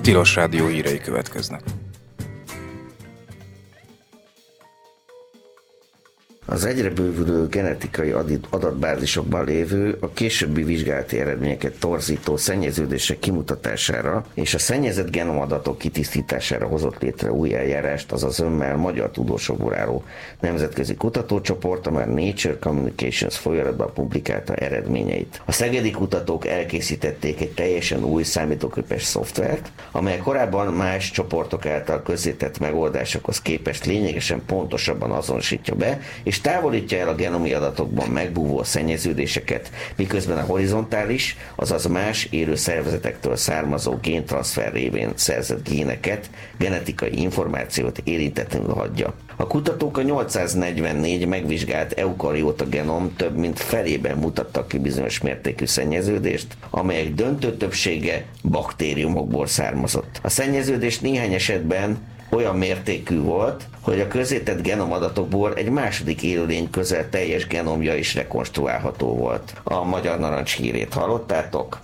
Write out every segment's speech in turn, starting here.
Tilos Rádió hírei következnek. Az egyre bővülő genetikai adatbázisokban lévő, a későbbi vizsgálati eredményeket torzító szennyeződések kimutatására és a szennyezett genomadatok kitisztítására hozott létre új eljárást az zömmel magyar tudósokból álló nemzetközi kutatócsoport, amely Nature Communications folyóiratban publikálta eredményeit. A szegedi kutatók elkészítették egy teljesen új számítógépes szoftvert, amely korábban más csoportok által közzétett megoldásokhoz képest lényegesen pontosabban azonosítja be, és távolítja el a genomi adatokban megbúvó szennyeződéseket, miközben a horizontális, azaz más élő szervezetektől származó géntranszfer révén szerzett géneket, genetikai információt érintetlenül hagyja. A kutatók a 844 megvizsgált eukarióta genom több mint felében mutattak ki bizonyos mértékű szennyeződést, amelyek döntő többsége baktériumokból származott. A szennyeződés néhány esetben olyan mértékű volt, hogy a közzétett genomadatokból egy második élőlény közel teljes genomja is rekonstruálható volt. A Magyar Narancs hírét hallottátok?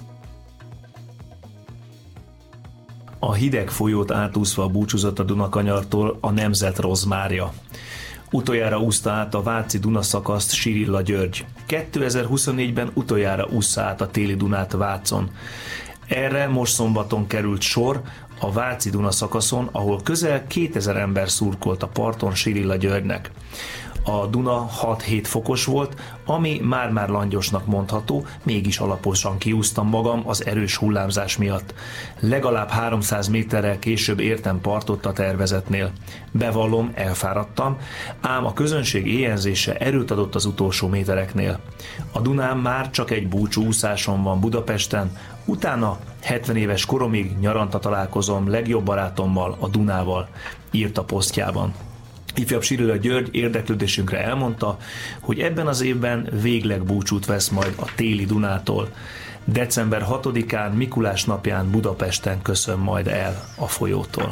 A hideg folyót átúszva búcsúzott a Dunakanyartól a nemzet rozmárja. Utoljára úszta át a Váci Duna szakaszt Sirilla György. 2024-ben utoljára ússza át a téli Dunát Vácon. Erre most szombaton került sor a Váci Duna szakaszon, ahol közel 2000 ember szurkolt a parton Sirilla Györgynek. A Duna 6-7 fokos volt, ami már-már langyosnak mondható, mégis alaposan kiúztam magam az erős hullámzás miatt. Legalább 300 méterrel később értem partot a tervezetnél. Bevallom, elfáradtam, ám a közönség éjjelzése erőt adott az utolsó métereknél. A Dunán már csak egy búcsúúszáson van Budapesten, utána 70 éves koromig nyaranta találkozom legjobb barátommal, a Dunával, írt a posztjában. Ifjabb Sirilla György érdeklődésünkre elmondta, hogy ebben az évben végleg búcsút vesz majd a téli Dunától. December 6-án Mikulás napján Budapesten köszön majd el a folyótól.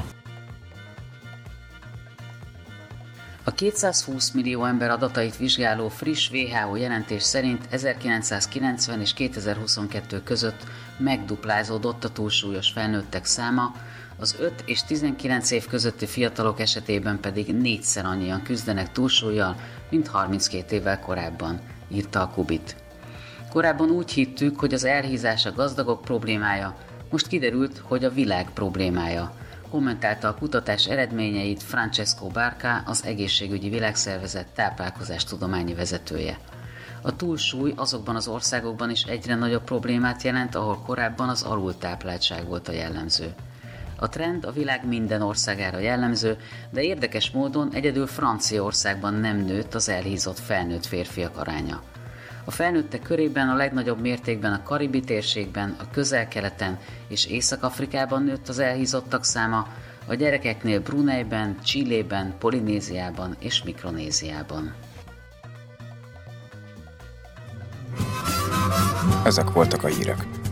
A 220 millió ember adatait vizsgáló friss WHO jelentés szerint 1990 és 2022 között megduplázódott a túlsúlyos felnőttek száma, az 5 és 19 év közötti fiatalok esetében pedig 4-szer annyian küzdenek túlsúllyal, mint 32 évvel korábban, írta a Kubit. Korábban úgy hittük, hogy az elhízás a gazdagok problémája, most kiderült, hogy a világ problémája, kommentálta a kutatás eredményeit Francesco Barca, az Egészségügyi Világszervezet táplálkozástudományi vezetője. A túlsúly azokban az országokban is egyre nagyobb problémát jelent, ahol korábban az alultápláltság volt a jellemző. A trend a világ minden országára jellemző, de érdekes módon egyedül Franciaországban nem nőtt az elhízott felnőtt férfiak aránya. A felnőttek körében a legnagyobb mértékben a Karibi térségben, a Közel-Keleten és Észak-Afrikában nőtt az elhízottak száma, a gyerekeknél Bruneiben, Chilében, Polinéziában és Mikronéziában. Ezek voltak a hírek.